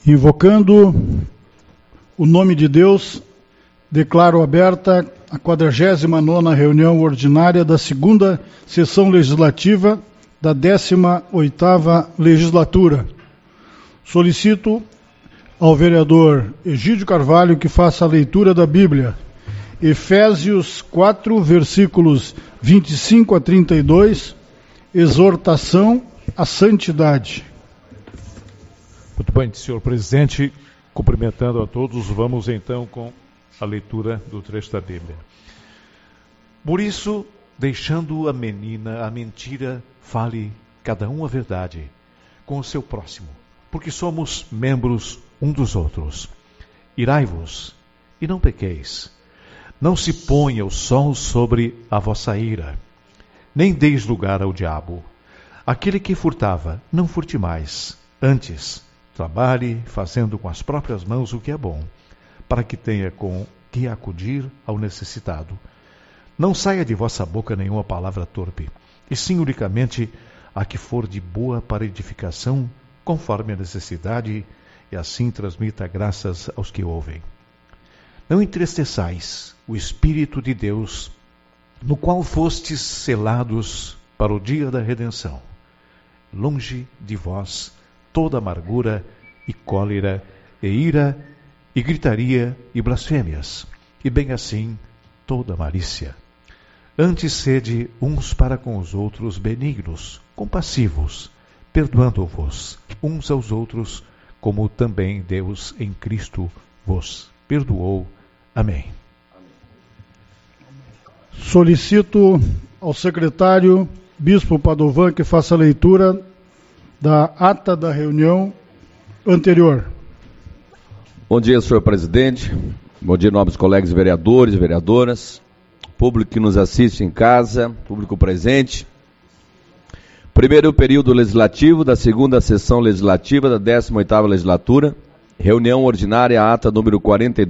Invocando o nome de Deus, declaro aberta a 49ª reunião ordinária da segunda sessão legislativa da 18ª legislatura. Solicito ao vereador Egídio Carvalho que faça a leitura da Bíblia. Efésios 4, versículos 25 a 32, exortação à santidade. Muito bem, senhor presidente, cumprimentando a todos, vamos então com a leitura do trecho da Bíblia. Por isso, deixando a mentira, fale cada um a verdade com o seu próximo, porque somos membros um dos outros. Irai-vos e não pequeis. Não se ponha o sol sobre a vossa ira, nem deis lugar ao diabo. Aquele que furtava, não furte mais. Antes, trabalhe fazendo com as próprias mãos o que é bom, para que tenha com que acudir ao necessitado. Não saia de vossa boca nenhuma palavra torpe, e sim unicamente a que for de boa para edificação, conforme a necessidade, e assim transmita graças aos que ouvem. Não entristeçais o Espírito de Deus, no qual fostes selados para o dia da redenção. Longe de vós toda amargura e cólera e ira e gritaria e blasfêmias, e bem assim toda malícia. Antes sede uns para com os outros benignos, compassivos, perdoando-vos uns aos outros, como também Deus em Cristo vos perdoou. Amém. Solicito ao secretário Bispo Padovan que faça a leitura da ata da reunião anterior. Bom dia, senhor presidente. Bom dia, nobres colegas vereadores e vereadoras, público que nos assiste em casa, público presente. Primeiro período legislativo da segunda sessão legislativa da 18ª legislatura, reunião ordinária, ata número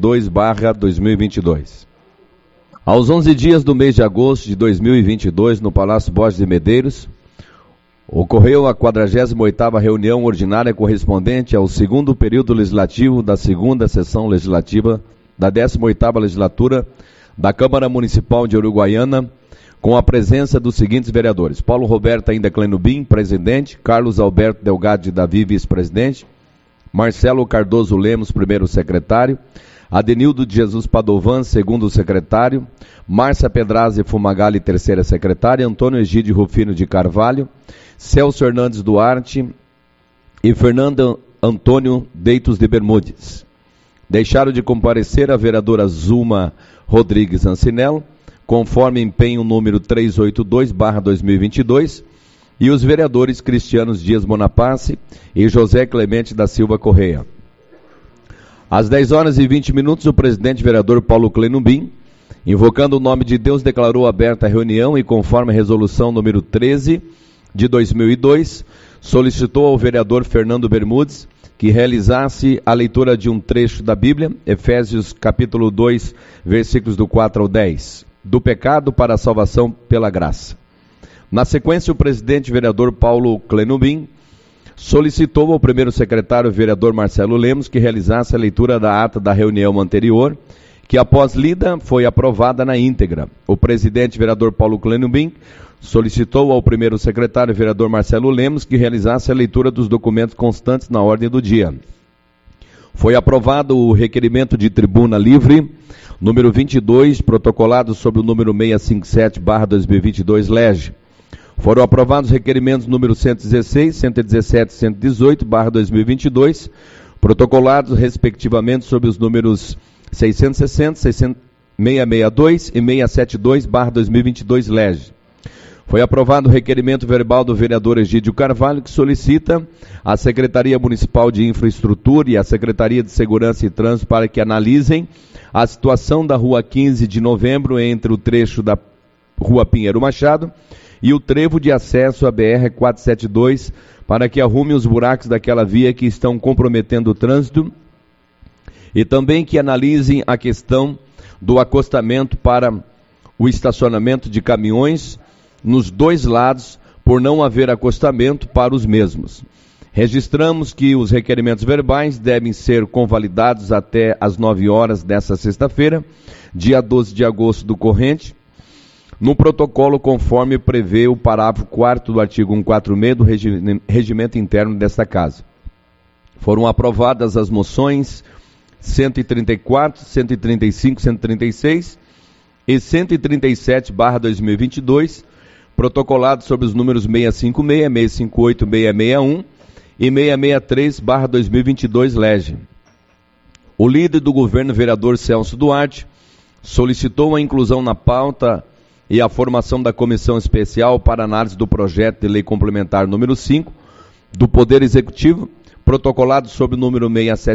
42/2022. Aos 11 dias do mês de agosto de 2022, no Palácio Borges de Medeiros, ocorreu a 48ª reunião ordinária correspondente ao segundo período legislativo da segunda sessão legislativa da 18ª legislatura da Câmara Municipal de Uruguaiana, com a presença dos seguintes vereadores: Paulo Roberto Ainda Clenubim, presidente; Carlos Alberto Delgado de Davi, vice-presidente; Marcelo Cardoso Lemos, primeiro secretário; Adenildo de Jesus Padovan, segundo secretário; Márcia Pedrazzi Fumagalli, terceira secretária; Antônio Egídio Rufino de Carvalho; Celso Hernandes Duarte e Fernando Antônio Deitos de Bermudes. Deixaram de comparecer a vereadora Zuma Rodrigues Ancinello, conforme empenho número 382/2022, e os vereadores Cristianos Dias Monapace e José Clemente da Silva Correia. Às 10h20, o presidente vereador Paulo Clenubim, invocando o nome de Deus, declarou aberta a reunião e, conforme a resolução número 13 de 2002, solicitou ao vereador Fernando Bermudes que realizasse a leitura de um trecho da Bíblia, Efésios capítulo 2, versículos do 4 ao 10, do pecado para a salvação pela graça. Na sequência, o presidente vereador Paulo Clenubim solicitou ao primeiro secretário vereador Marcelo Lemos que realizasse a leitura da ata da reunião anterior, que após lida foi aprovada na íntegra. O presidente vereador Paulo Clenubim solicitou ao primeiro secretário vereador Marcelo Lemos que realizasse a leitura dos documentos constantes na ordem do dia. Foi aprovado o requerimento de tribuna livre, número 22, protocolado sob o número 657/2022, LEGE. Foram aprovados os requerimentos número 116, 117 e 118/2022, protocolados respectivamente sob os números 660, 662 e 672/2022, LEGE. Foi aprovado o requerimento verbal do vereador Egídio Carvalho, que solicita à Secretaria Municipal de Infraestrutura e à Secretaria de Segurança e Trânsito para que analisem a situação da Rua 15 de Novembro entre o trecho da Rua Pinheiro Machado e o trevo de acesso à BR-472 para que arrume os buracos daquela via que estão comprometendo o trânsito e também que analisem a questão do acostamento para o estacionamento de caminhões nos dois lados, por não haver acostamento para os mesmos. Registramos que os requerimentos verbais devem ser convalidados até às 9 horas desta sexta-feira, dia 12 de agosto do corrente, no protocolo conforme prevê o parágrafo 4º do artigo 146 do regimento interno desta Casa. Foram aprovadas as moções 134, 135, 136 e 137/2022, protocolados sobre os números 656, 658, 661 e 663/2022 lege. O líder do governo, vereador Celso Duarte, solicitou a inclusão na pauta e a formação da comissão especial para análise do projeto de lei complementar número 5 do Poder Executivo, protocolado sob o número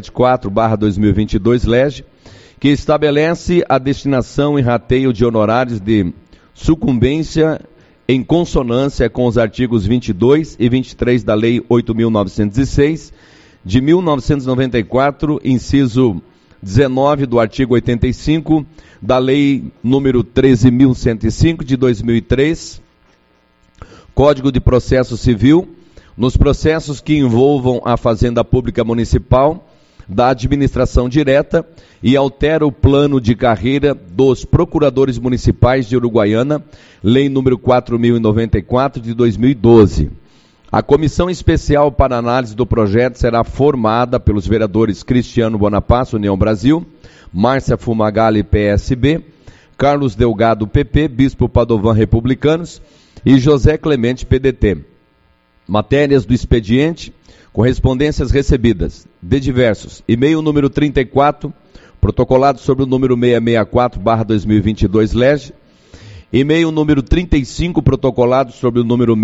674/2022 lege, que estabelece a destinação e rateio de honorários de sucumbência em consonância com os artigos 22 e 23 da Lei 8.906, de 1994, inciso 19 do artigo 85, da Lei número 13.105, de 2003, Código de Processo Civil, nos processos que envolvam a Fazenda Pública Municipal, da administração direta, e altera o plano de carreira dos procuradores municipais de Uruguaiana, Lei número 4.094, de 2012. A comissão especial para análise do projeto será formada pelos vereadores Cristiano Bonaparte, União Brasil, Márcia Fumagalli, PSB, Carlos Delgado, PP, Bispo Padovan, Republicanos, e José Clemente, PDT. Matérias do expediente: correspondências recebidas de diversos. E-mail número 34, protocolado sobre o número 664/2022 lege. E-mail número 35, protocolado sobre o número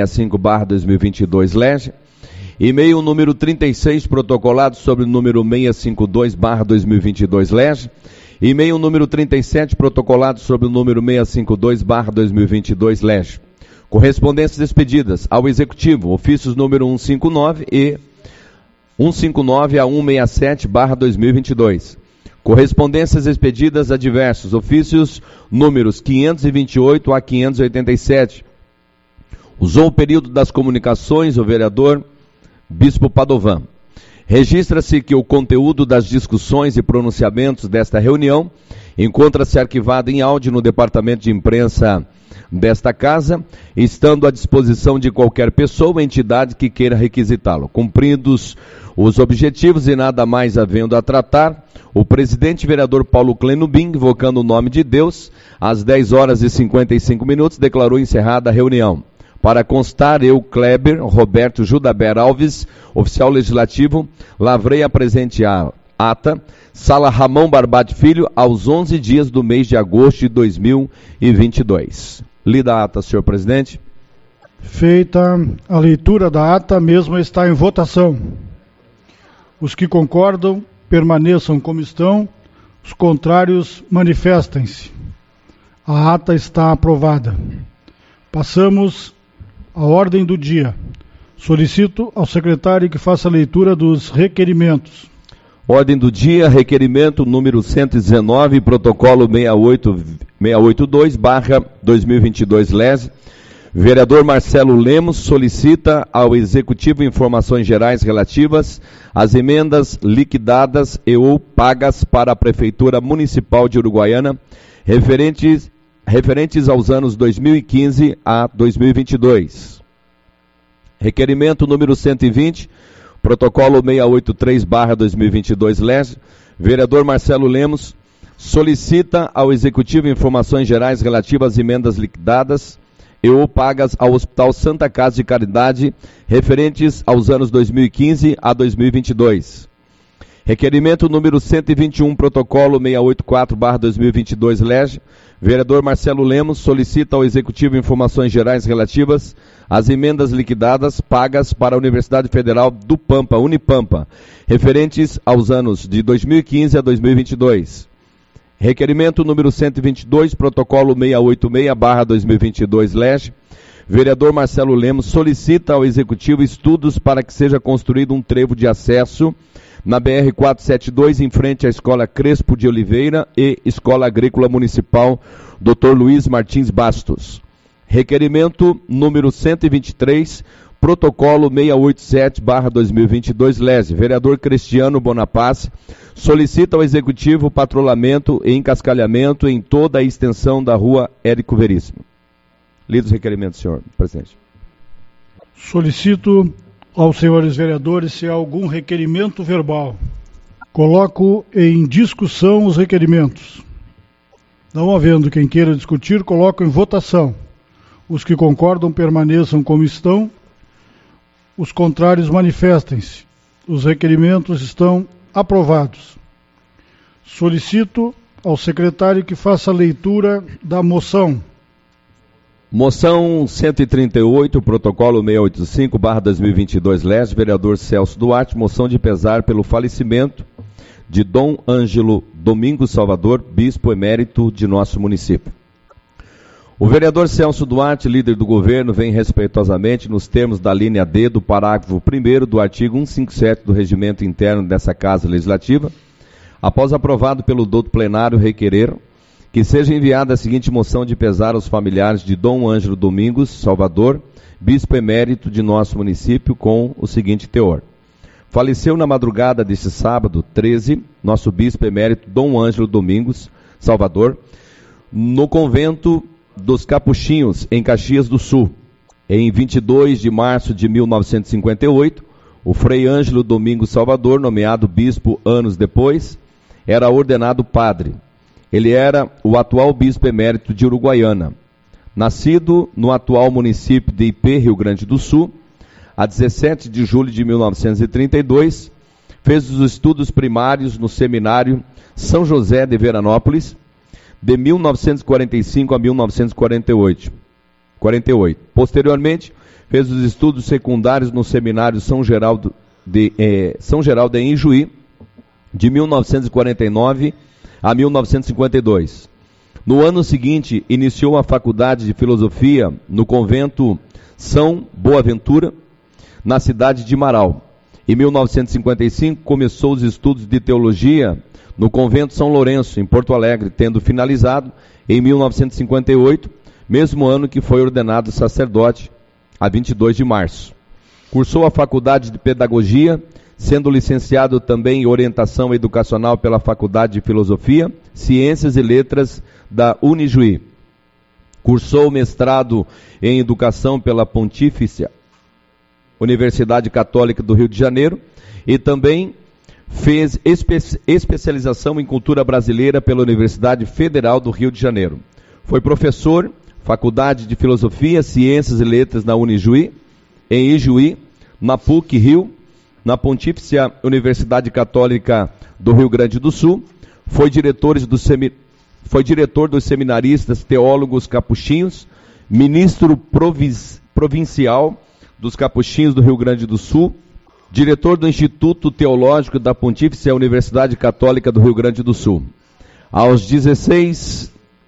665/2022 lege. E-mail número 36, protocolado sobre o número 652/2022 lege. E-mail número 37, protocolado sobre o número 652/2022 lege. Correspondências expedidas ao Executivo, ofícios número 159 e 159 a 167/2022. Correspondências expedidas a diversos, ofícios números 528 a 587. Usou o período das comunicações o vereador Bispo Padovan. Registra-se que o conteúdo das discussões e pronunciamentos desta reunião encontra-se arquivado em áudio no departamento de imprensa desta Casa, estando à disposição de qualquer pessoa ou entidade que queira requisitá-lo. Cumpridos os objetivos e nada mais havendo a tratar, o presidente vereador Paulo Clenubim, invocando o nome de Deus, às 10 horas e 55 minutos, declarou encerrada a reunião. Para constar, eu, Kleber Roberto Judaber Alves, oficial legislativo, lavrei a presente ata, Sala Ramão Barbate Filho, aos 11 dias do mês de agosto de 2022. Lida a ata, senhor presidente. Feita a leitura da ata, a mesma está em votação. Os que concordam, permaneçam como estão. Os contrários, manifestem-se. A ata está aprovada. Passamos à ordem do dia. Solicito ao secretário que faça a leitura dos requerimentos. Ordem do dia, requerimento número 119, protocolo 682/2022 lese. Vereador Marcelo Lemos solicita ao Executivo informações gerais relativas às emendas liquidadas e ou pagas para a Prefeitura Municipal de Uruguaiana, referentes aos anos 2015 a 2022. Requerimento número 120, protocolo 683/2022 lege. Vereador Marcelo Lemos solicita ao Executivo informações gerais relativas às emendas liquidadas e ou pagas ao Hospital Santa Casa de Caridade, referentes aos anos 2015 a 2022. Requerimento número 121, protocolo 684/2022 lege. Vereador Marcelo Lemos solicita ao Executivo informações gerais relativas às emendas liquidadas pagas para a Universidade Federal do Pampa, Unipampa, referentes aos anos de 2015 a 2022. Requerimento número 122, protocolo 686/2022 lege. Vereador Marcelo Lemos solicita ao Executivo estudos para que seja construído um trevo de acesso na BR-472, em frente à Escola Crespo de Oliveira e Escola Agrícola Municipal Dr. Luiz Martins Bastos. Requerimento número 123, Protocolo 687/2022, Lese. Vereador Cristiano Bonaparte solicita ao Executivo patrulhamento e encascalhamento em toda a extensão da rua Érico Veríssimo. Lido os requerimentos, senhor presidente. Solicito aos senhores vereadores se há algum requerimento verbal. Coloco em discussão os requerimentos. Não havendo quem queira discutir, coloco em votação. Os que concordam permaneçam como estão. Os contrários manifestem-se. Os requerimentos estão aprovados. Solicito ao secretário que faça a leitura da moção. Moção 138, protocolo 685/2022, Leste, vereador Celso Duarte, moção de pesar pelo falecimento de Dom Ângelo Domingos Salvador, bispo emérito de nosso município. O vereador Celso Duarte, líder do governo, vem respeitosamente nos termos da linha D do parágrafo 1º do artigo 157 do regimento interno dessa Casa Legislativa, após aprovado pelo douto plenário, requerer que seja enviada a seguinte moção de pesar aos familiares de Dom Ângelo Domingos Salvador, bispo emérito de nosso município, com o seguinte teor. Faleceu na madrugada deste sábado, 13, nosso bispo emérito Dom Ângelo Domingos Salvador, no convento dos Capuchinhos, em Caxias do Sul. Em 22 de março de 1958, o Frei Ângelo Domingos Salvador, nomeado bispo anos depois, era ordenado padre. Ele era o atual bispo emérito de Uruguaiana. Nascido no atual município de Ipê, Rio Grande do Sul, a 17 de julho de 1932, fez os estudos primários no seminário São José de Veranópolis, de 1945 a 1948. Posteriormente, fez os estudos secundários no seminário São Geraldo de Injuí, de 1949 a 1952. No ano seguinte, iniciou a faculdade de filosofia no convento São Boaventura, na cidade de Marau. Em 1955, começou os estudos de teologia no convento São Lourenço, em Porto Alegre, tendo finalizado em 1958, mesmo ano que foi ordenado sacerdote, a 22 de março. Cursou a faculdade de pedagogia, sendo licenciado também em orientação educacional pela Faculdade de Filosofia, Ciências e Letras da Unijuí. Cursou mestrado em educação pela Pontifícia Universidade Católica do Rio de Janeiro e também fez especialização em cultura brasileira pela Universidade Federal do Rio de Janeiro. Foi professor, Faculdade de Filosofia, Ciências e Letras na Unijuí, em Ijuí, na PUC Rio, na Pontifícia Universidade Católica do Rio Grande do Sul, foi diretor dos seminaristas teólogos capuchinhos, ministro provincial dos Capuchinhos do Rio Grande do Sul, diretor do Instituto Teológico da Pontifícia Universidade Católica do Rio Grande do Sul. Aos 16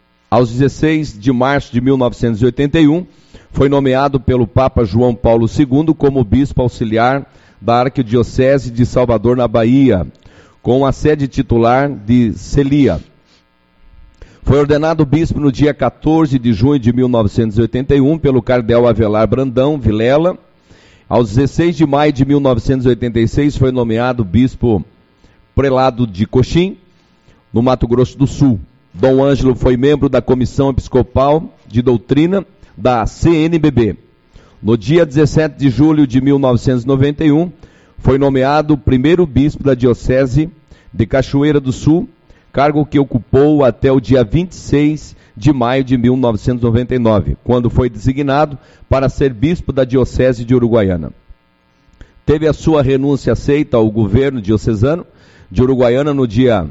de março de 1981, foi nomeado pelo Papa João Paulo II como bispo auxiliar da Arquidiocese de Salvador, na Bahia, com a sede titular de Celia. Foi ordenado bispo no dia 14 de junho de 1981 pelo cardeal Avelar Brandão Vilela. Aos 16 de maio de 1986 foi nomeado bispo prelado de Coxim, no Mato Grosso do Sul. Dom Ângelo foi membro da Comissão Episcopal de Doutrina da CNBB. No dia 17 de julho de 1991, foi nomeado primeiro bispo da Diocese de Cachoeira do Sul, cargo que ocupou até o dia 26 de maio de 1999, quando foi designado para ser bispo da Diocese de Uruguaiana. Teve a sua renúncia aceita ao governo diocesano de Uruguaiana no dia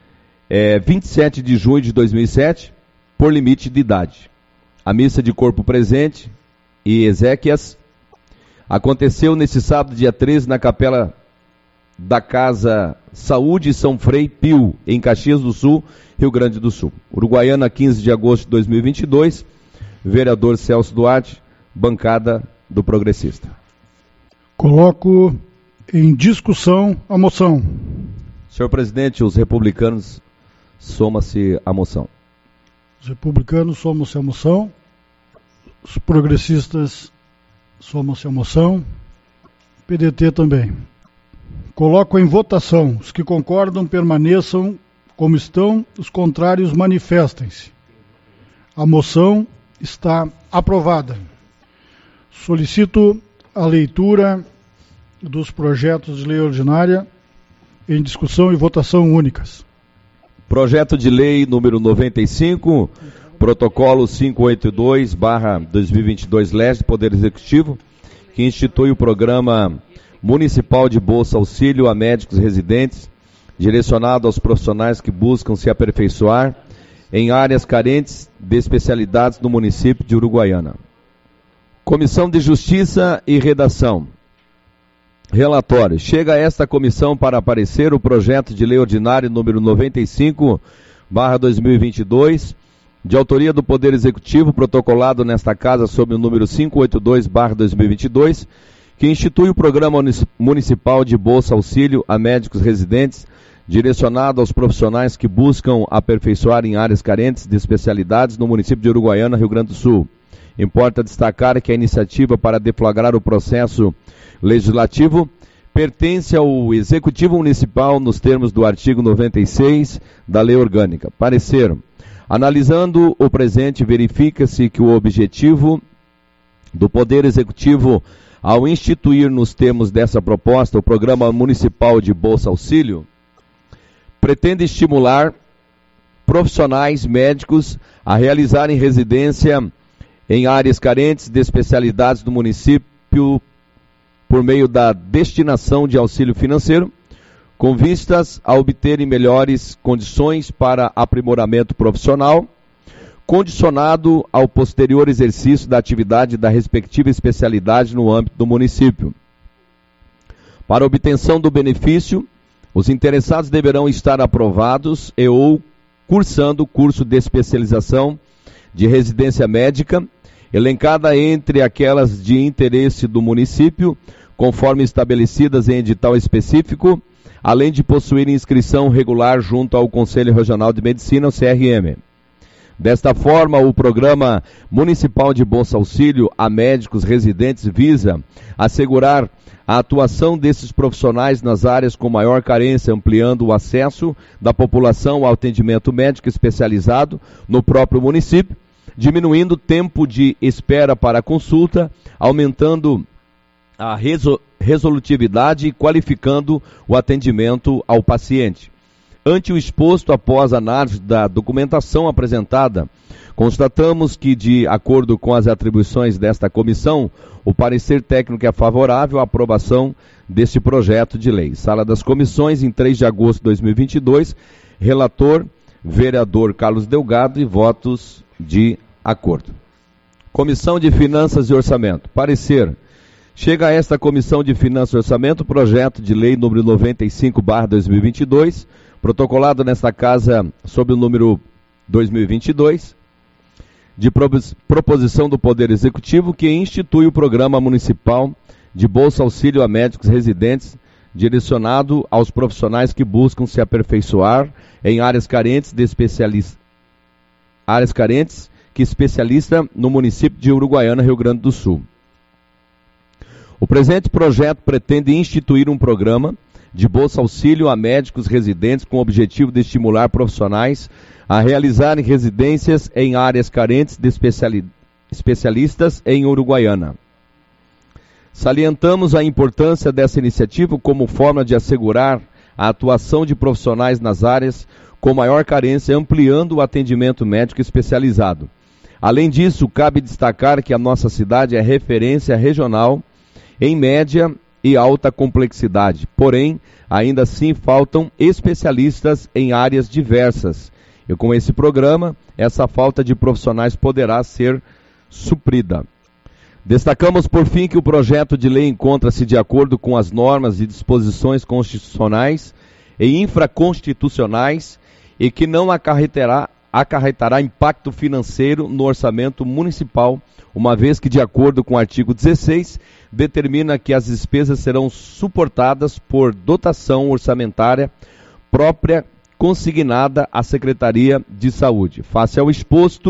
27 de junho de 2007, por limite de idade. A missa de corpo presente e exéquias aconteceu nesse sábado, dia 13, na capela da Casa Saúde São Frei Pio, em Caxias do Sul, Rio Grande do Sul. Uruguaiana, 15 de agosto de 2022, vereador Celso Duarte, bancada do Progressista. Coloco em discussão a moção. Senhor presidente, os republicanos soma-se à moção. Os republicanos somam-se à moção. Os progressistas Soma-se a moção. PDT também. Coloco em votação. Os que concordam permaneçam como estão, os contrários manifestem-se. A moção está aprovada. Solicito a leitura dos projetos de lei ordinária em discussão e votação únicas. Projeto de lei número 95, protocolo 582/2022 LES do Poder Executivo, que institui o programa municipal de Bolsa Auxílio a médicos residentes, direcionado aos profissionais que buscam se aperfeiçoar em áreas carentes de especialidades no município de Uruguaiana. Comissão de Justiça e Redação. Relatório. Chega a esta comissão para aparecer o projeto de lei ordinário número 95/2022, de autoria do Poder Executivo, protocolado nesta casa sob o número 582/2022, que institui o Programa Municipal de Bolsa Auxílio a médicos residentes, direcionado aos profissionais que buscam aperfeiçoar em áreas carentes de especialidades no município de Uruguaiana, Rio Grande do Sul. Importa destacar que a iniciativa para deflagrar o processo legislativo pertence ao Executivo Municipal nos termos do artigo 96 da Lei Orgânica. Parecer. Analisando o presente, verifica-se que o objetivo do Poder Executivo, ao instituir nos termos dessa proposta o Programa Municipal de Bolsa Auxílio, pretende estimular profissionais médicos a realizarem residência em áreas carentes de especialidades do município por meio da destinação de auxílio financeiro, com vistas a obterem melhores condições para aprimoramento profissional, condicionado ao posterior exercício da atividade da respectiva especialidade no âmbito do município. Para obtenção do benefício, os interessados deverão estar aprovados e ou cursando o curso de especialização de residência médica, elencada entre aquelas de interesse do município, conforme estabelecidas em edital específico, além de possuir inscrição regular junto ao Conselho Regional de Medicina, o CRM. Desta forma, o Programa Municipal de Bolsa Auxílio a médicos residentes visa assegurar a atuação desses profissionais nas áreas com maior carência, ampliando o acesso da população ao atendimento médico especializado no próprio município, diminuindo o tempo de espera para a consulta, aumentando a resolutividade e qualificando o atendimento ao paciente. Ante o exposto, após a análise da documentação apresentada, constatamos que, de acordo com as atribuições desta comissão, o parecer técnico é favorável à aprovação deste projeto de lei. Sala das Comissões, em 3 de agosto de 2022, relator, vereador Carlos Delgado, e votos de acordo. Comissão de Finanças e Orçamento. Parecer. Chega a esta Comissão de Finanças e Orçamento o projeto de lei número 95/2022, protocolado nesta casa sob o número 2022, de proposição do Poder Executivo, que institui o Programa Municipal de Bolsa Auxílio a médicos residentes, direcionado aos profissionais que buscam se aperfeiçoar em áreas carentes que especialista no município de Uruguaiana, Rio Grande do Sul. O presente projeto pretende instituir um programa de bolsa auxílio a médicos residentes com o objetivo de estimular profissionais a realizarem residências em áreas carentes de especialistas em Uruguaiana. Salientamos a importância dessa iniciativa como forma de assegurar a atuação de profissionais nas áreas com maior carência, ampliando o atendimento médico especializado. Além disso, cabe destacar que a nossa cidade é referência regional em média e alta complexidade. Porém, ainda assim faltam especialistas em áreas diversas. E com esse programa, essa falta de profissionais poderá ser suprida. Destacamos, por fim, que o projeto de lei encontra-se de acordo com as normas e disposições constitucionais e infraconstitucionais e que não acarretará impacto financeiro no orçamento municipal, uma vez que, de acordo com o artigo 16, determina que as despesas serão suportadas por dotação orçamentária própria consignada à Secretaria de Saúde. Face ao exposto,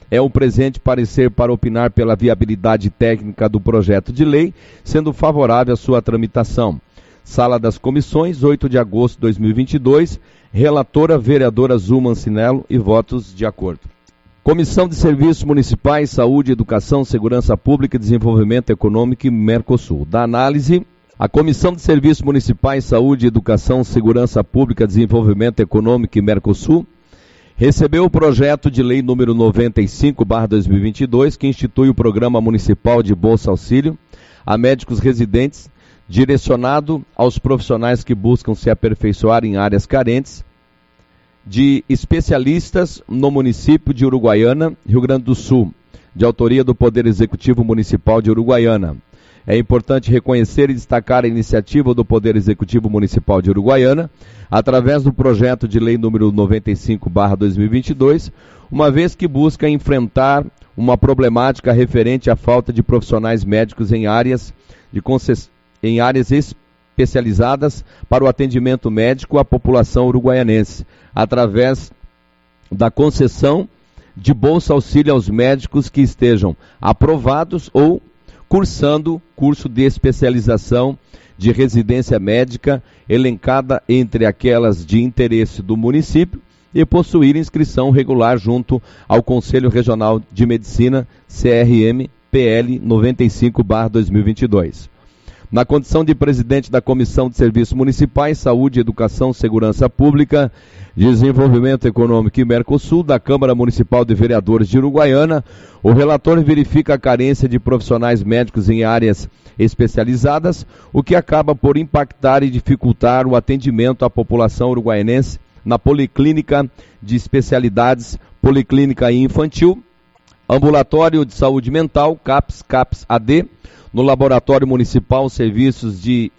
é o presente parecer para opinar pela viabilidade técnica do projeto de lei, sendo favorável à sua tramitação. Sala das Comissões, 8 de agosto de 2022, relatora vereadora Zuma Ancinello e votos de acordo. Comissão de Serviços Municipais, Saúde, Educação, Segurança Pública e Desenvolvimento Econômico e Mercosul. Da análise, a Comissão de Serviços Municipais, Saúde, Educação, Segurança Pública, Desenvolvimento Econômico e Mercosul recebeu o projeto de lei número 95/2022, que institui o Programa Municipal de Bolsa Auxílio a médicos residentes, direcionado aos profissionais que buscam se aperfeiçoar em áreas carentes, de especialistas no município de Uruguaiana, Rio Grande do Sul, de autoria do Poder Executivo Municipal de Uruguaiana. É importante reconhecer e destacar a iniciativa do Poder Executivo Municipal de Uruguaiana, através do projeto de lei número 95/2022, uma vez que busca enfrentar uma problemática referente à falta de profissionais médicos em áreas especializadas para o atendimento médico à população uruguaianense, através da concessão de bolsa auxílio aos médicos que estejam aprovados ou cursando curso de especialização de residência médica, elencada entre aquelas de interesse do município, e possuir inscrição regular junto ao Conselho Regional de Medicina, CRM-PL 95/2022. Na condição de presidente da Comissão de Serviços Municipais, Saúde, Educação, Segurança Pública, Desenvolvimento Econômico e Mercosul, da Câmara Municipal de Vereadores de Uruguaiana, o relator verifica a carência de profissionais médicos em áreas especializadas, o que acaba por impactar e dificultar o atendimento à população uruguaianense na Policlínica de Especialidades, Policlínica Infantil, Ambulatório de Saúde Mental, CAPS-AD, no Laboratório Municipal Serviços de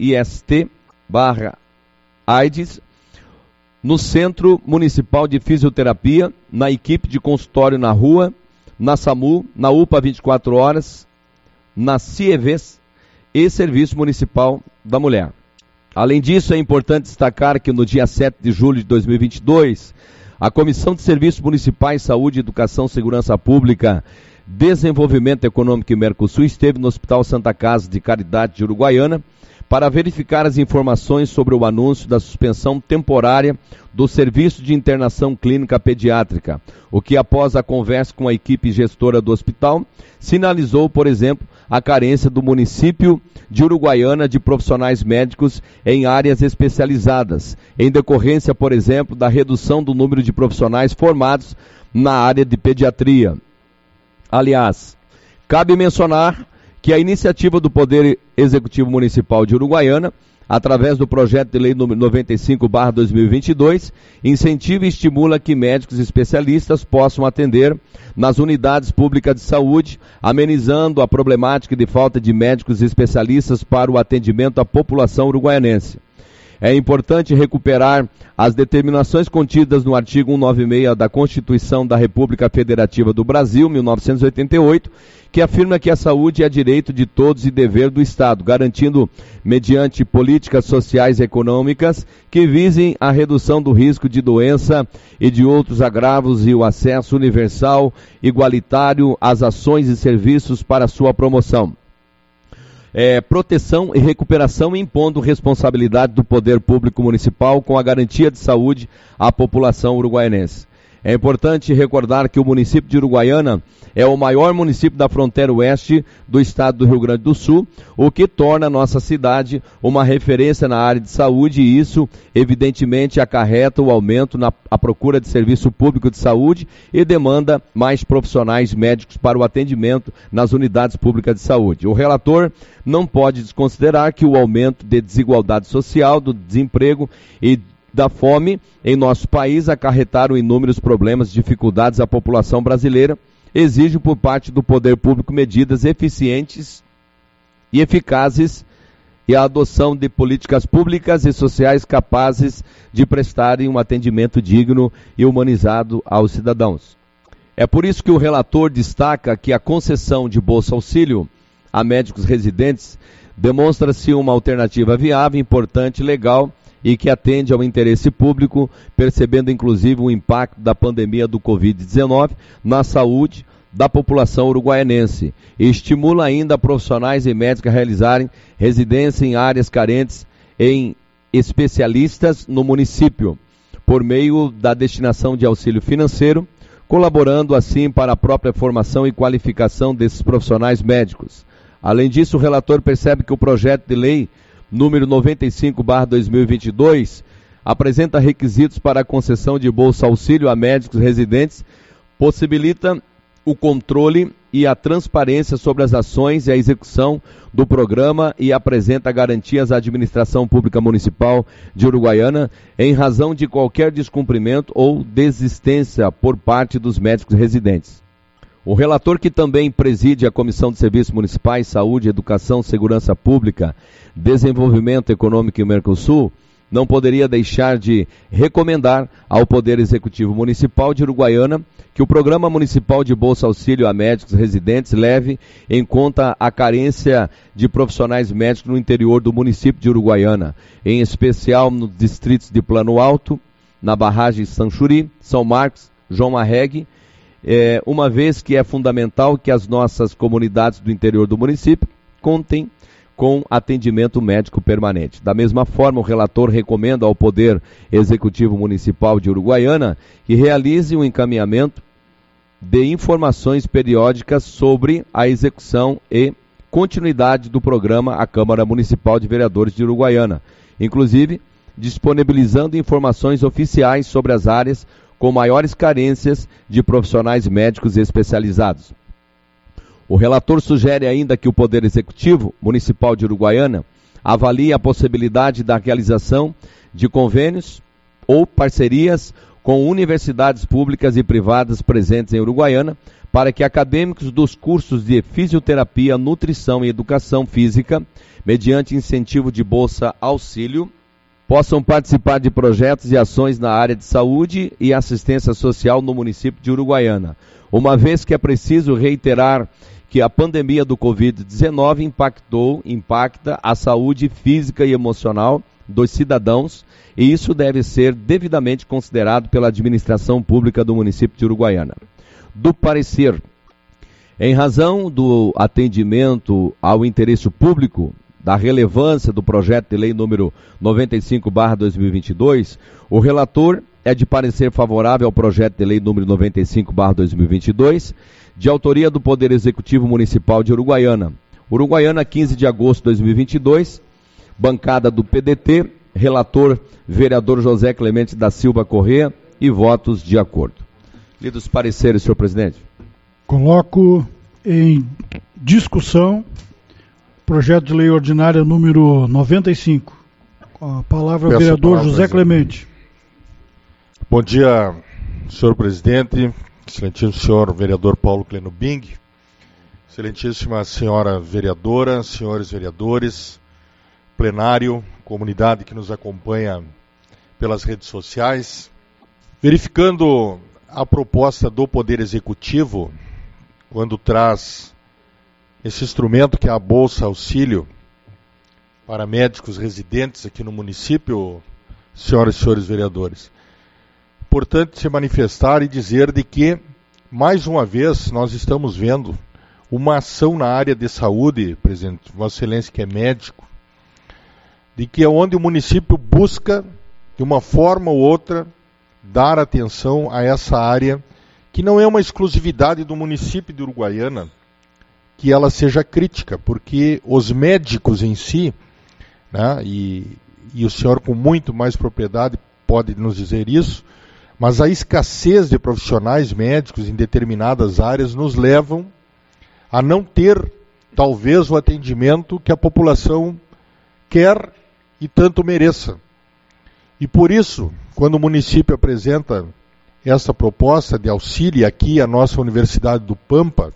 IST/AIDS, no Centro Municipal de Fisioterapia, na equipe de consultório na rua, na SAMU, na UPA 24 horas, na CIEVES e Serviço Municipal da Mulher. Além disso, é importante destacar que no dia 7 de julho de 2022, a Comissão de Serviços Municipais, Saúde, Educação, Segurança Pública, Desenvolvimento Econômico e Mercosul esteve no Hospital Santa Casa de Caridade de Uruguaiana para verificar as informações sobre o anúncio da suspensão temporária do serviço de internação clínica pediátrica, o que, após a conversa com a equipe gestora do hospital, sinalizou, por exemplo, a carência do município de Uruguaiana de profissionais médicos em áreas especializadas, em decorrência, por exemplo, da redução do número de profissionais formados na área de pediatria. Aliás, cabe mencionar que a iniciativa do Poder Executivo Municipal de Uruguaiana, através do projeto de lei número 95/2022, incentiva e estimula que médicos especialistas possam atender nas unidades públicas de saúde, amenizando a problemática de falta de médicos especialistas para o atendimento à população uruguaianense. É importante recuperar as determinações contidas no artigo 196 da Constituição da República Federativa do Brasil, 1988, que afirma que a saúde é direito de todos e dever do Estado, garantindo, mediante políticas sociais e econômicas, que visem a redução do risco de doença e de outros agravos e o acesso universal, igualitário às ações e serviços para sua promoção. Proteção e recuperação, impondo responsabilidade do poder público municipal com a garantia de saúde à população uruguaianense. É importante recordar que o município de Uruguaiana é o maior município da fronteira oeste do estado do Rio Grande do Sul, o que torna a nossa cidade uma referência na área de saúde, e isso evidentemente acarreta o aumento na procura de serviço público de saúde e demanda mais profissionais médicos para o atendimento nas unidades públicas de saúde. O relator não pode desconsiderar que o aumento de desigualdade social, do desemprego e da fome em nosso país acarretaram inúmeros problemas e dificuldades à população brasileira, exige por parte do poder público medidas eficientes e eficazes e a adoção de políticas públicas e sociais capazes de prestarem um atendimento digno e humanizado aos cidadãos. É por isso que o relator destaca que a concessão de bolsa auxílio a médicos residentes demonstra-se uma alternativa viável, importante, legal e que atende ao interesse público, percebendo inclusive o impacto da pandemia do Covid-19 na saúde, da população uruguaianense e estimula ainda profissionais e médicos a realizarem residência em áreas carentes em especialistas no município, por meio da destinação de auxílio financeiro, colaborando assim para a própria formação e qualificação desses profissionais médicos. Além disso, o relator percebe que o projeto de lei número 95/2022 apresenta requisitos para a concessão de bolsa auxílio a médicos residentes, possibilita o controle e a transparência sobre as ações e a execução do programa e apresenta garantias à administração pública municipal de Uruguaiana em razão de qualquer descumprimento ou desistência por parte dos médicos residentes. O relator, que também preside a Comissão de Serviços Municipais, Saúde, Educação, Segurança Pública, Desenvolvimento Econômico e Mercosul, não poderia deixar de recomendar ao Poder Executivo Municipal de Uruguaiana que o Programa Municipal de Bolsa Auxílio a Médicos Residentes leve em conta a carência de profissionais médicos no interior do município de Uruguaiana, em especial nos distritos de Plano Alto, na barragem Sanchuri, São Marcos, João Marregue, uma vez que é fundamental que as nossas comunidades do interior do município contem com atendimento médico permanente. Da mesma forma, o relator recomenda ao Poder Executivo Municipal de Uruguaiana que realize um encaminhamento de informações periódicas sobre a execução e continuidade do programa à Câmara Municipal de Vereadores de Uruguaiana, inclusive disponibilizando informações oficiais sobre as áreas com maiores carências de profissionais médicos especializados. O relator sugere ainda que o Poder Executivo Municipal de Uruguaiana avalie a possibilidade da realização de convênios ou parcerias com universidades públicas e privadas presentes em Uruguaiana para que acadêmicos dos cursos de fisioterapia, nutrição e educação física, mediante incentivo de bolsa auxílio, possam participar de projetos e ações na área de saúde e assistência social no município de Uruguaiana, uma vez que é preciso reiterar que a pandemia do Covid-19 impacta a saúde física e emocional dos cidadãos, e isso deve ser devidamente considerado pela administração pública do município de Uruguaiana. Do parecer, em razão do atendimento ao interesse público, da relevância do projeto de lei número 95/2022, o relator é de parecer favorável ao projeto de lei número 95/2022, de autoria do Poder Executivo Municipal de Uruguaiana. Uruguaiana, 15 de agosto de 2022, bancada do PDT, relator vereador José Clemente da Silva Corrêa e votos de acordo. Lidos pareceres, senhor presidente. Coloco em discussão projeto de lei ordinária número 95. Com a palavra o vereador José Clemente. Bom dia, senhor presidente, excelentíssimo senhor vereador Paulo Clenubing, excelentíssima senhora vereadora, senhores vereadores, plenário, comunidade que nos acompanha pelas redes sociais. Verificando a proposta do Poder Executivo, quando traz esse instrumento que é a Bolsa Auxílio para médicos residentes aqui no município, senhoras e senhores vereadores, importante se manifestar e dizer de que, mais uma vez, nós estamos vendo uma ação na área de saúde, presidente, Vossa Excelência que é médico, de que é onde o município busca, de uma forma ou outra, dar atenção a essa área, que não é uma exclusividade do município de Uruguaiana, que ela seja crítica, porque os médicos em si, né, e o senhor com muito mais propriedade pode nos dizer isso, mas a escassez de profissionais médicos em determinadas áreas nos levam a não ter, talvez, o atendimento que a população quer e tanto mereça. E por isso, quando o município apresenta essa proposta de auxílio, aqui a nossa Universidade do Pampa,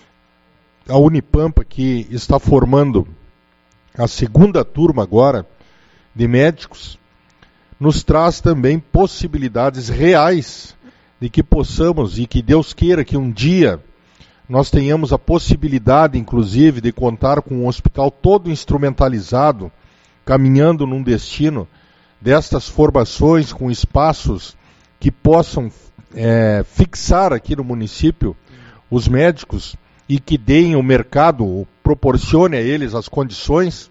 a Unipampa, que está formando a segunda turma agora de médicos, nos traz também possibilidades reais de que possamos, e que Deus queira que um dia nós tenhamos a possibilidade, inclusive, de contar com um hospital todo instrumentalizado, caminhando num destino destas formações com espaços que possam fixar aqui no município os médicos e que deem o mercado, proporcione a eles as condições,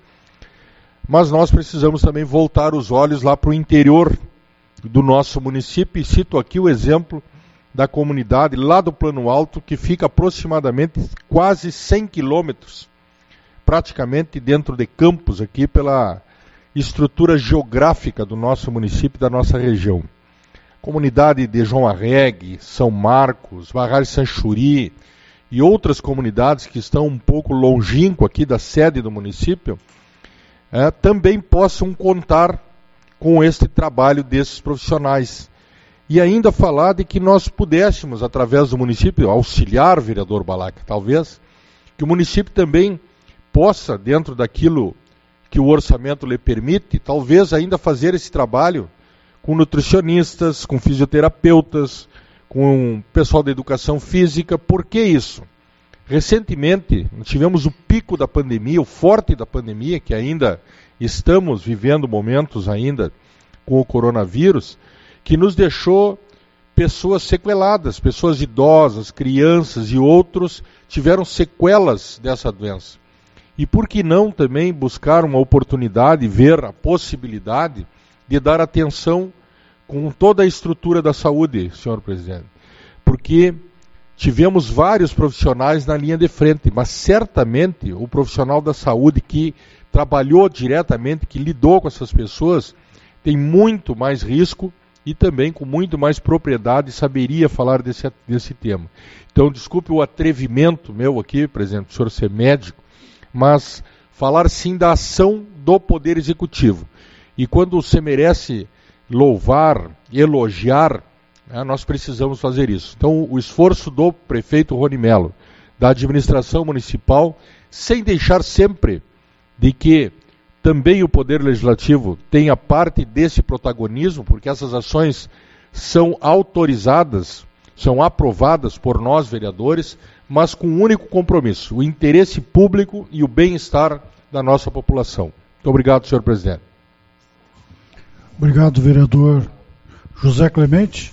mas nós precisamos também voltar os olhos lá para o interior do nosso município, e cito aqui o exemplo da comunidade lá do Plano Alto, que fica aproximadamente quase 100 quilômetros, praticamente dentro de Campos, aqui pela estrutura geográfica do nosso município, da nossa região. Comunidade de João Arregue, São Marcos, Barragem Sanchuri e outras comunidades que estão um pouco longínquo aqui da sede do município, também possam contar com este trabalho desses profissionais. E ainda falar de que nós pudéssemos, através do município, auxiliar, vereador Balac, talvez, que o município também possa, dentro daquilo que o orçamento lhe permite, talvez ainda fazer esse trabalho com nutricionistas, com fisioterapeutas, com pessoal da educação física. Por que isso? Recentemente, tivemos o pico da pandemia, o forte da pandemia, que ainda estamos vivendo momentos ainda com o coronavírus, que nos deixou pessoas sequeladas, pessoas idosas, crianças e outros tiveram sequelas dessa doença. E por que não também buscar uma oportunidade, ver a possibilidade de dar atenção com toda a estrutura da saúde, senhor presidente? Porque tivemos vários profissionais na linha de frente, mas certamente o profissional da saúde que trabalhou diretamente, que lidou com essas pessoas, tem muito mais risco e também com muito mais propriedade saberia falar desse tema. Então, desculpe o atrevimento meu aqui, presidente, o senhor ser médico, mas falar sim da ação do Poder Executivo. E quando você merece louvar, elogiar, nós precisamos fazer isso. Então, o esforço do prefeito Rony Mello, da administração municipal, sem deixar sempre de que também o Poder Legislativo tenha parte desse protagonismo, porque essas ações são autorizadas, são aprovadas por nós, vereadores, mas com um único compromisso, o interesse público e o bem-estar da nossa população. Muito obrigado, senhor presidente. Obrigado, vereador José Clemente.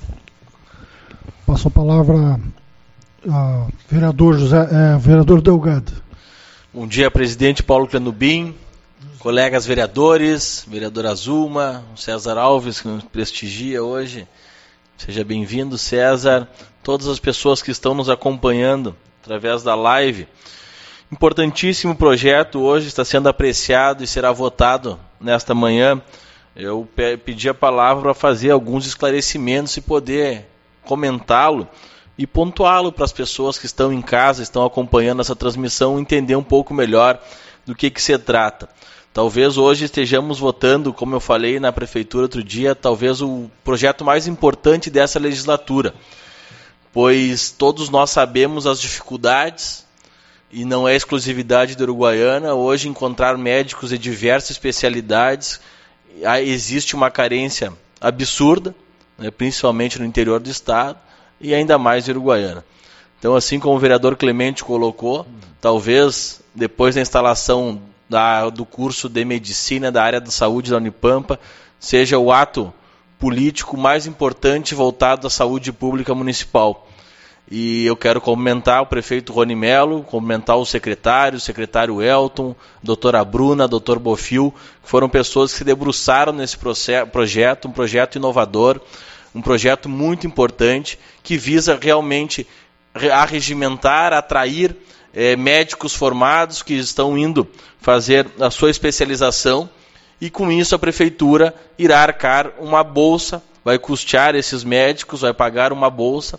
Passo a palavra ao vereador Delgado. Bom dia, presidente Paulo Clenubim, colegas vereadores, vereadora Azulma, César Alves, que nos prestigia hoje. Seja bem-vindo, César. Todas as pessoas que estão nos acompanhando através da live. Importantíssimo projeto hoje, está sendo apreciado e será votado nesta manhã. Eu pedi a palavra para fazer alguns esclarecimentos e poder comentá-lo e pontuá-lo para as pessoas que estão em casa, estão acompanhando essa transmissão, entender um pouco melhor do que se trata. Talvez hoje estejamos votando, como eu falei na prefeitura outro dia, talvez o projeto mais importante dessa legislatura, pois todos nós sabemos as dificuldades, e não é exclusividade da Uruguaiana, hoje encontrar médicos de diversas especialidades, existe uma carência absurda, né, principalmente no interior do estado, e ainda mais em Uruguaiana. Então, assim como o vereador Clemente colocou, talvez depois da instalação do curso de medicina da área da saúde da Unipampa, seja o ato político mais importante voltado à saúde pública municipal. E eu quero cumprimentar o prefeito Rony Mello, cumprimentar o secretário Elton, doutora Bruna, doutor Bofil, que foram pessoas que se debruçaram nesse projeto, um projeto inovador, um projeto muito importante, que visa realmente arregimentar, atrair médicos formados que estão indo fazer a sua especialização, e com isso a prefeitura irá arcar uma bolsa, vai custear esses médicos, vai pagar uma bolsa,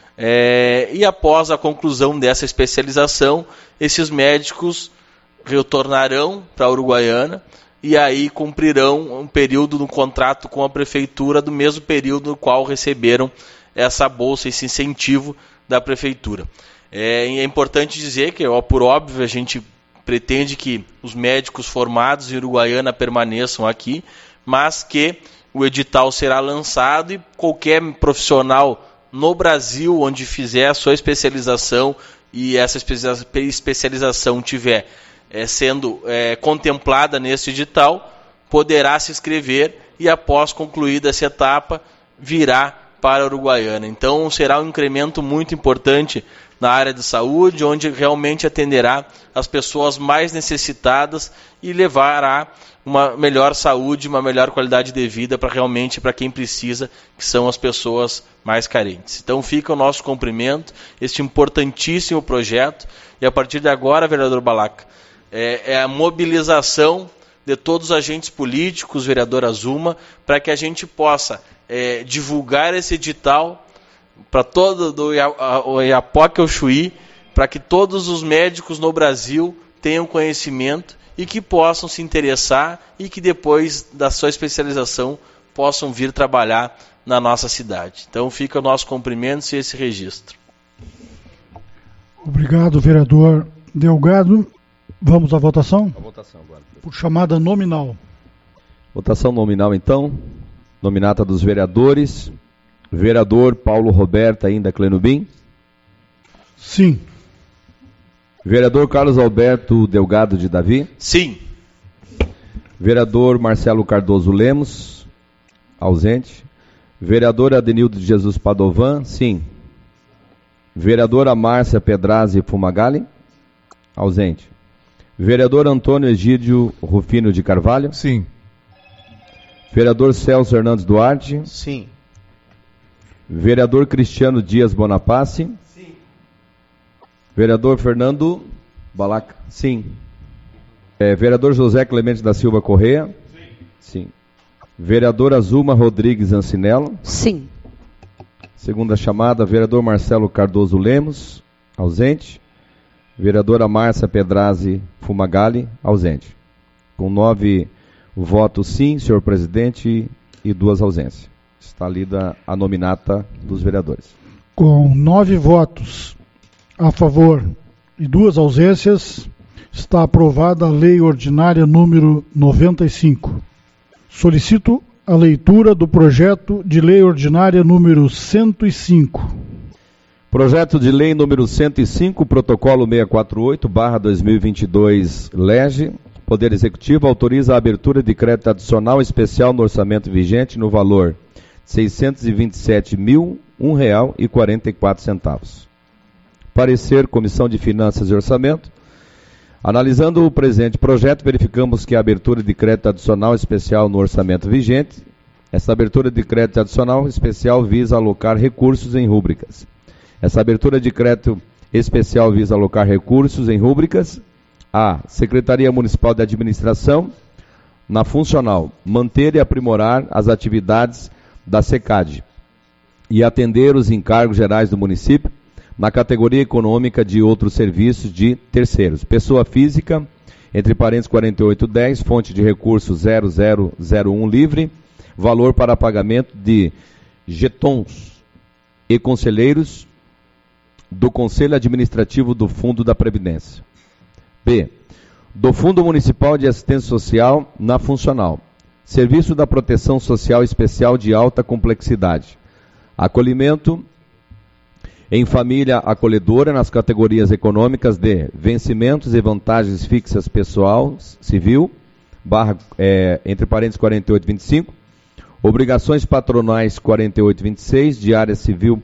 e após a conclusão dessa especialização, esses médicos retornarão para a Uruguaiana e aí cumprirão um período no contrato com a prefeitura do mesmo período no qual receberam essa bolsa, esse incentivo da prefeitura. É importante dizer que, por óbvio, a gente pretende que os médicos formados em Uruguaiana permaneçam aqui, mas que o edital será lançado e qualquer profissional no Brasil onde fizer a sua especialização e essa especialização tiver sendo contemplada nesse edital, poderá se inscrever e após concluída essa etapa virá para a Uruguaiana. Então será um incremento muito importante na área de saúde, onde realmente atenderá as pessoas mais necessitadas e levará uma melhor saúde, uma melhor qualidade de vida para quem precisa, que são as pessoas mais carentes. Então fica o nosso cumprimento, este importantíssimo projeto, e a partir de agora, vereador Balaca, é a mobilização de todos os agentes políticos, vereador Azuma, para que a gente possa divulgar esse edital para todo o Iapoque ao Chuí, para que todos os médicos no Brasil tenham conhecimento e que possam se interessar e que depois da sua especialização possam vir trabalhar na nossa cidade. Então fica o nosso cumprimento e esse registro. Obrigado, vereador Delgado. Vamos à votação? A votação agora. Por chamada nominal. Votação nominal, então. Nominata dos vereadores. Vereador Paulo Roberto ainda Clenubim. Sim. Vereador Carlos Alberto Delgado de Davi. Sim. Vereador Marcelo Cardoso Lemos. Ausente. Vereador Adenildo de Jesus Padovan. Sim. Vereadora Márcia Pedrazzi Fumagalli. Ausente. Vereador Antônio Egídio Rufino de Carvalho. Sim. Vereador Celso Hernandes Duarte. Sim. Vereador Cristiano Dias Bonaparte. Sim. Vereador Fernando Balaca. Sim. Vereador José Clemente da Silva Correia. Sim. Vereadora Azuma Rodrigues Ancinello. Sim. Segunda chamada, vereador Marcelo Cardoso Lemos. Ausente. Vereadora Márcia Pedrazzi Fumagalli. Ausente. Com 9 votos sim, senhor presidente, e 2 ausências. Está lida a nominata dos vereadores. Com 9 votos a favor e 2 ausências, está aprovada a Lei Ordinária número 95. Solicito a leitura do projeto de Lei Ordinária número 105. Projeto de Lei número 105, Protocolo 648/2022, LEGE. Poder Executivo autoriza a abertura de crédito adicional especial no orçamento vigente no valor R$ 627.001,44. Parecer, Comissão de Finanças e Orçamento. Analisando o presente projeto, verificamos que a abertura de crédito adicional especial no orçamento vigente, essa abertura de crédito adicional especial visa alocar recursos em rúbricas. Essa abertura de crédito especial visa alocar recursos em rúbricas. A. Secretaria Municipal de Administração, na funcional, manter e aprimorar as atividades da SECAD e atender os encargos gerais do município, na categoria econômica de outros serviços de terceiros. Pessoa física, entre parênteses 4810, fonte de recursos 0001 livre, valor para pagamento de jetons e conselheiros do Conselho Administrativo do Fundo da Previdência. B. Do Fundo Municipal de Assistência Social na funcional. Serviço da Proteção Social Especial de alta complexidade. Acolhimento em família acolhedora nas categorias econômicas de vencimentos e vantagens fixas pessoal, civil, entre parênteses 4825, obrigações patronais 4826, diária civil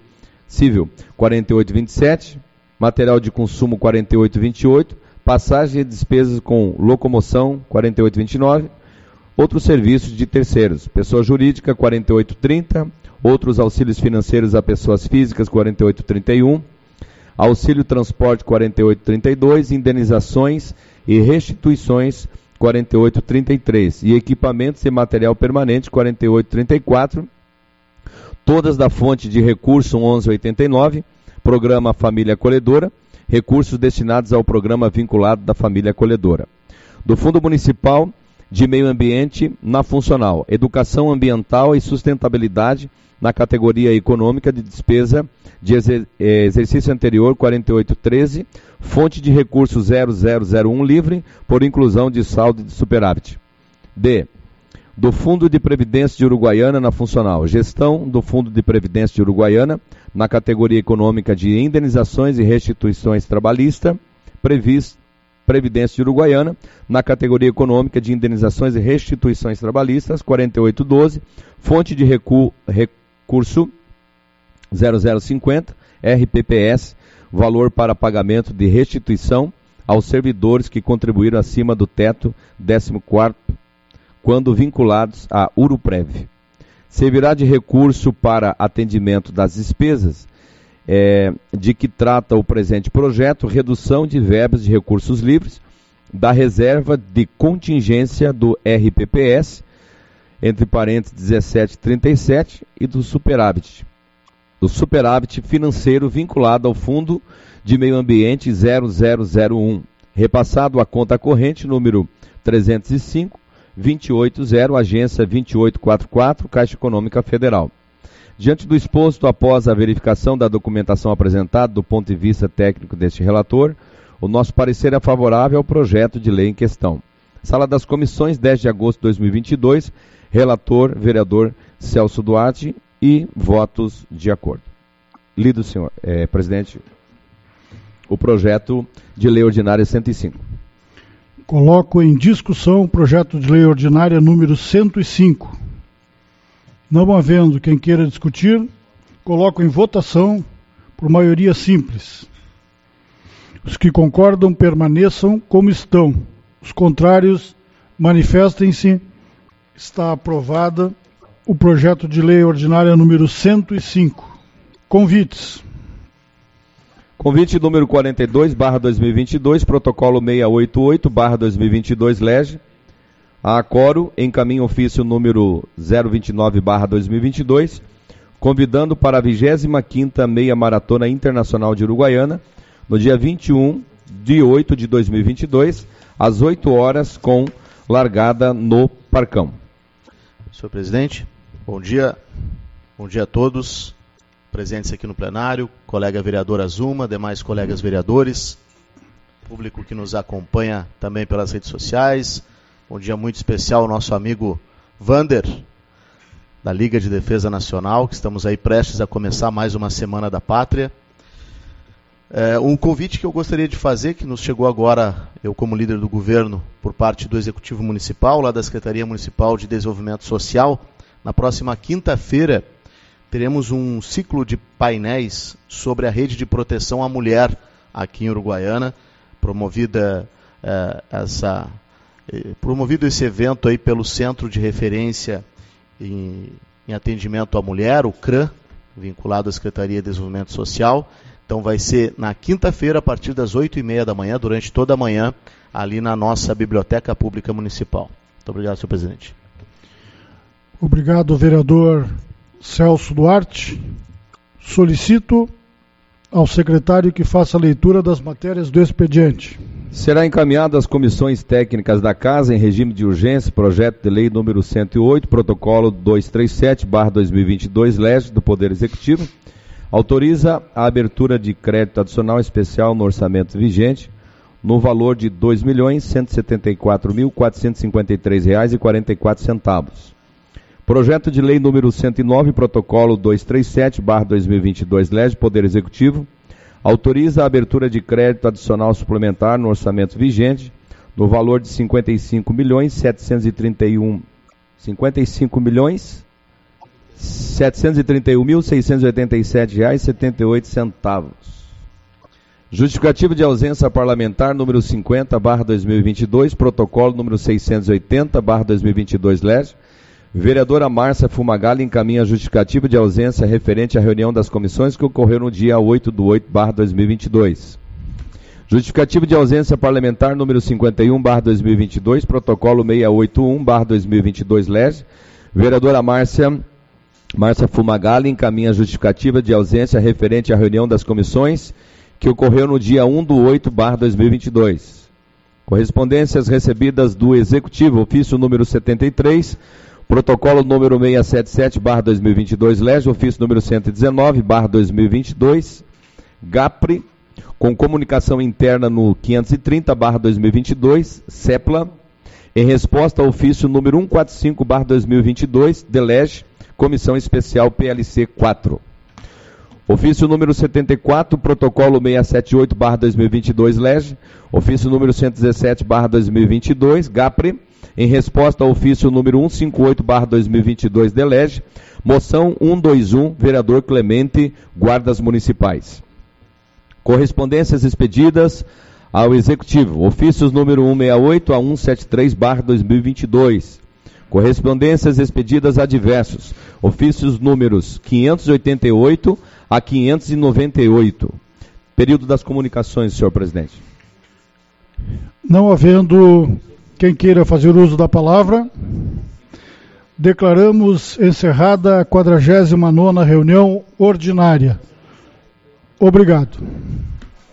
4827, material de consumo 4828, passagem e despesas com locomoção 4829, outros serviços de terceiros, pessoa jurídica 4830, outros auxílios financeiros a pessoas físicas 4831, auxílio transporte 4832, indenizações e restituições 4833 e equipamentos e material permanente 4834, todas da fonte de recurso 1189, programa Família Acolhedora, recursos destinados ao programa vinculado da Família Acolhedora. Do Fundo Municipal de Meio Ambiente na funcional, Educação Ambiental e Sustentabilidade na categoria econômica de despesa de exercício anterior 4813, fonte de recursos 0001 livre, por inclusão de saldo de superávit. D. Do Fundo de Previdência de Uruguaiana na funcional, gestão do Fundo de Previdência de Uruguaiana na categoria econômica de indenizações e restituições trabalhista, Previdência de Uruguaiana na categoria econômica de indenizações e restituições trabalhistas 4812, fonte de recurso 0050, RPPS, valor para pagamento de restituição aos servidores que contribuíram acima do teto 14º, quando vinculados à Uruprev. Servirá de recurso para atendimento das despesas de que trata o presente projeto, redução de verbas de recursos livres, da reserva de contingência do RPPS, entre parênteses 1737, e do superávit financeiro vinculado ao Fundo de Meio Ambiente 0001, repassado à conta corrente número 305, 280, agência 2844, Caixa Econômica Federal. Diante do exposto, após a verificação da documentação apresentada do ponto de vista técnico deste relator, o nosso parecer é favorável ao projeto de lei em questão. Sala das Comissões, 10 de agosto de 2022, relator, vereador Celso Duarte, e votos de acordo. Lido, senhor presidente, o projeto de lei ordinária 105. Coloco em discussão o projeto de lei ordinária número 105. Não havendo quem queira discutir, coloco em votação por maioria simples. Os que concordam permaneçam como estão. Os contrários manifestem-se. Está aprovada o projeto de lei ordinária número 105. Convites. Convite número 42/2022, protocolo 688/2022, LEGE. A Coro encaminha ofício número 029/2022, convidando para a 25ª Meia Maratona Internacional de Uruguaiana, no dia 21 de 8 de 2022, às 8 horas, com largada no Parcão. Senhor presidente, bom dia a todos presentes aqui no plenário, colega vereador Azuma, demais colegas vereadores, público que nos acompanha também pelas redes sociais. Bom dia muito especial ao nosso amigo Vander, da Liga de Defesa Nacional, que estamos aí prestes a começar mais uma Semana da Pátria. Um convite que eu gostaria de fazer, que nos chegou agora, eu como líder do governo, por parte do Executivo Municipal, lá da Secretaria Municipal de Desenvolvimento Social. Na próxima quinta-feira, teremos um ciclo de painéis sobre a rede de proteção à mulher aqui em Uruguaiana, promovido esse evento aí pelo Centro de Referência em Atendimento à Mulher, o CRAM, vinculado à Secretaria de Desenvolvimento Social. Então vai ser na quinta-feira, a partir das 8h30 da manhã, durante toda a manhã, ali na nossa Biblioteca Pública Municipal. Muito obrigado, senhor presidente. Obrigado, vereador Celso Duarte. Solicito ao secretário que faça a leitura das matérias do expediente. Será encaminhado às comissões técnicas da Casa em regime de urgência, projeto de lei número 108, protocolo 237/2022, LEGE do Poder Executivo. Autoriza a abertura de crédito adicional especial no orçamento vigente, no valor de R$ 2.174.453,44. Projeto de lei número 109, protocolo 237/2022, LEGE Poder Executivo. Autoriza a abertura de crédito adicional suplementar no orçamento vigente, no valor de R$ 55.731.687,78. Justificativa de ausência parlamentar número 50/2022, protocolo número 680/2022, LEGE. Vereadora Márcia Fumagalli encaminha a justificativa de ausência referente à reunião das comissões que ocorreu no dia 8/8/2022. Justificativa de ausência parlamentar número 51/2022, protocolo 681/2022, LEGE. Vereadora Márcia Fumagalli encaminha a justificativa de ausência referente à reunião das comissões que ocorreu no dia 1/8/2022. Correspondências recebidas do Executivo, ofício número 73, protocolo número 677/2022, LEGE, ofício número 119/2022, GAPRE, com comunicação interna no 530/2022, CEPLA, em resposta ao ofício número 145/2022, DELEGE, Comissão Especial PLC 4. Ofício número 74, protocolo 678/2022, LEGE, ofício número 117/2022, GAPRE, em resposta ao ofício número 158/2022, DELEGE, moção 121, vereador Clemente, Guardas Municipais. Correspondências expedidas ao Executivo. Ofícios número 168 a 173/2022. Correspondências expedidas a diversos. Ofícios números 588 a 598. Período das comunicações, senhor presidente. Não havendo quem queira fazer uso da palavra, declaramos encerrada a 49ª reunião ordinária. Obrigado.